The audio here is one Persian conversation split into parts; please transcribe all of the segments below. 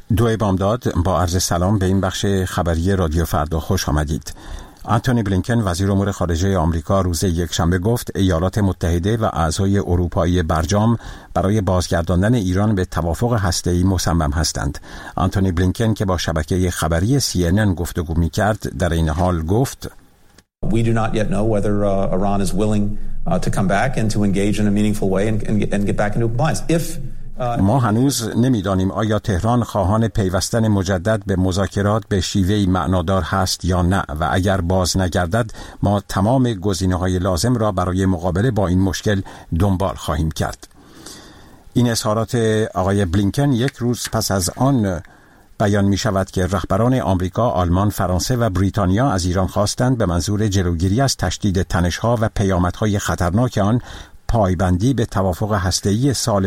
دو بامداد، با عرض سلام به این بخش خبری رادیو فردا خوش آمدید. آنتونی بلینکن وزیر امور خارجه آمریکا روز یکشنبه گفت ایالات متحده و اعضای اروپایی برجام برای بازگرداندن ایران به توافق هسته‌ای مصمم هستند. آنتونی بلینکن که با شبکه خبری CNN گفتگو می‌کرد در این حال گفت We do not yet know whether Iran is willing to come back and to engage in a meaningful way and get back into compliance. ما هنوز نمیدانیم آیا تهران خواهان پیوستن مجدد به مذاکرات به شیوهی معنادار هست یا نه و اگر باز نگردد ما تمام گزینه‌های لازم را برای مقابله با این مشکل دنبال خواهیم کرد. این اظهارات آقای بلینکن یک روز پس از آن بیان می شود که رهبران آمریکا، آلمان، فرانسه و بریتانیا از ایران خواستند به منظور جلوگیری از تشدید تنش‌ها و پیامدهای خطرناک آن پایبندی به توافق هسته‌ای سال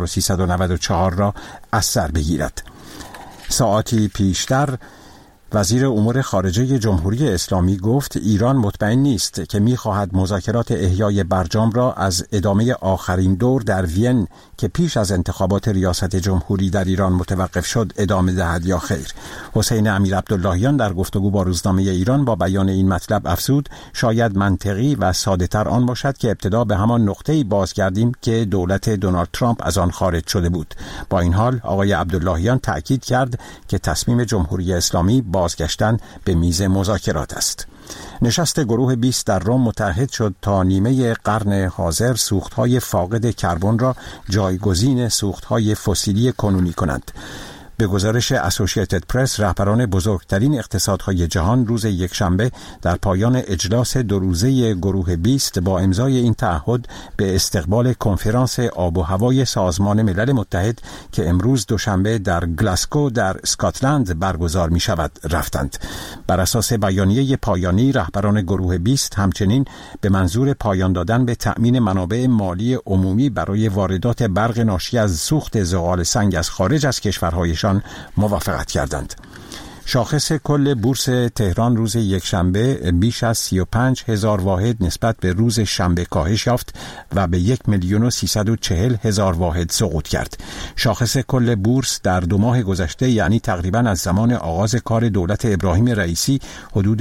1394 را از سر بگیرد. ساعاتی پیشتر وزیر امور خارجه جمهوری اسلامی گفت ایران مطمئن نیست که می‌خواهد مذاکرات احیای برجام را از ادامه آخرین دور در وین که پیش از انتخابات ریاست جمهوری در ایران متوقف شد ادامه دهد یا خیر. حسین امیرعبداللهیان در گفتگو با روزنامه ایران با بیان این مطلب افزود شاید منطقی و ساده‌تر آن باشد که ابتدا به همان نقطه‌ای بازگردیم که دولت دونالد ترامپ از آن خارج شده بود. با این حال آقای عبداللهیان تأکید کرد که تصمیم جمهوری اسلامی بازگشتن به میز مذاکرات است. نشست گروه 20 در روم متحد شد تا نیمه قرن حاضر سوختهای فاقد کربن را جایگزین سوختهای فسیلی کنونی کنند. به گزارش اسوسییتد پرس، رهبران بزرگترین اقتصادهای جهان روز یکشنبه در پایان اجلاس دو روزه گروه 20 با امضای این تعهد به استقبال کنفرانس آب و هوای سازمان ملل متحد که امروز دوشنبه در گلاسکو در اسکاتلند برگزار می شود رفتند. بر اساس بیانیه پایانی، رهبران گروه 20 همچنین به منظور پایان دادن به تأمین منابع مالی عمومی برای واردات برق ناشی از سوخت زغال سنگ از خارج از کشورهایشان موافقت کردند. شاخص کل بورس تهران روز یکشنبه بیش از 35,000 واحد نسبت به روز شنبه کاهش یافت و به 1,340,000 واحد سقوط کرد. شاخص کل بورس در 2 ماه گذشته یعنی تقریباً از زمان آغاز کار دولت ابراهیم رئیسی حدود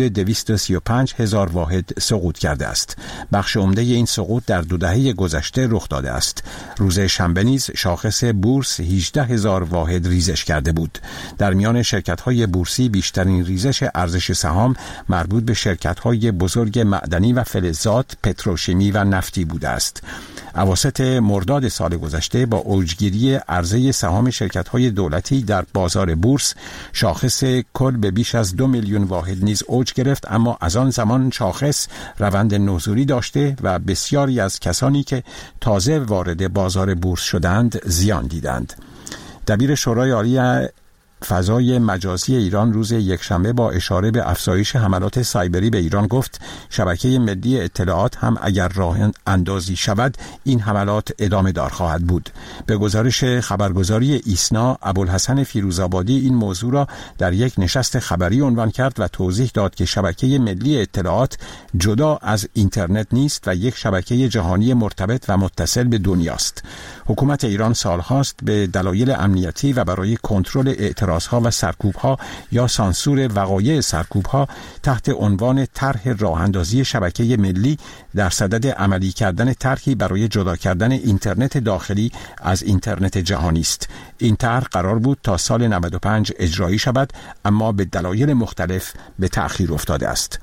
235,000 واحد سقوط کرده است. بخش عمده این سقوط در 2 دهه گذشته رخ داده است. روز شنبه نیز شاخص بورس 18,000 واحد ریزش کرده بود. در میان شرکت‌های بورسی بیشترین ریزش ارزش سهام مربوط به شرکت‌های بزرگ معدنی و فلزات، پتروشیمی و نفتی بوده است. اواسط مرداد سال گذشته با اوجگیری عرضه سهام شرکت‌های دولتی در بازار بورس، شاخص کل به بیش از 2 میلیون واحد نیز اوج گرفت، اما از آن زمان شاخص روند نزولی داشته و بسیاری از کسانی که تازه وارد بازار بورس شدند زیان دیدند. دبیر شورای عالی فضای مجازی ایران روز یکشنبه با اشاره به افزایش حملات سایبری به ایران گفت شبکه ملی اطلاعات هم اگر راه اندازی شود این حملات ادامه دار خواهد بود. به گزارش خبرگزاری ایسنا، ابوالحسن فیروزآبادی این موضوع را در یک نشست خبری عنوان کرد و توضیح داد که شبکه ملی اطلاعات جدا از اینترنت نیست و یک شبکه جهانی مرتبط و متصل به دنیاست. حکومت ایران سالهاست به دلایل امنیتی و برای کنترل اعتراضها و سرکوبها یا سانسور وقایع سرکوبها تحت عنوان طرح راه‌اندازی شبکه ملی در صدد عملی کردن طرحی برای جدا کردن اینترنت داخلی از اینترنت جهانی است. این طرح قرار بود تا سال 95 اجرایی شود، اما به دلایل مختلف به تأخیر افتاده است.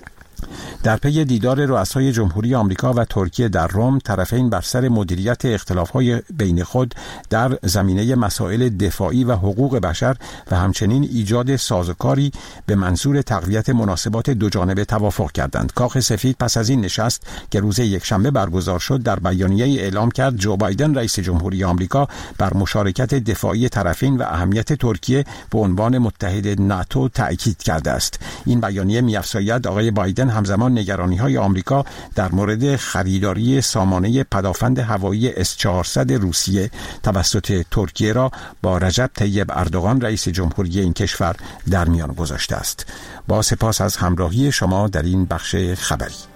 در پی دیدار رؤسای جمهوری آمریکا و ترکیه در روم، طرفین بر سر مدیریت اختلاف‌های بین خود در زمینه مسائل دفاعی و حقوق بشر و همچنین ایجاد سازوکاری به منظور تقویت مناسبات دوجانبه توافق کردند. کاخ سفید پس از این نشست که روز یکشنبه برگزار شد در بیانیه اعلام کرد جو بایدن رئیس جمهوری آمریکا بر مشارکت دفاعی طرفین و اهمیت ترکیه به عنوان متحد ناتو تأکید کرده است. این بیانیه می‌افزاید آقای بایدن همزمان نگرانی‌های آمریکا در مورد خریداری سامانه پدافند هوایی S-400 روسیه توسط ترکیه را با رجب طیب اردوغان رئیس جمهوری این کشور در میان گذاشته است. با سپاس از همراهی شما در این بخش خبری.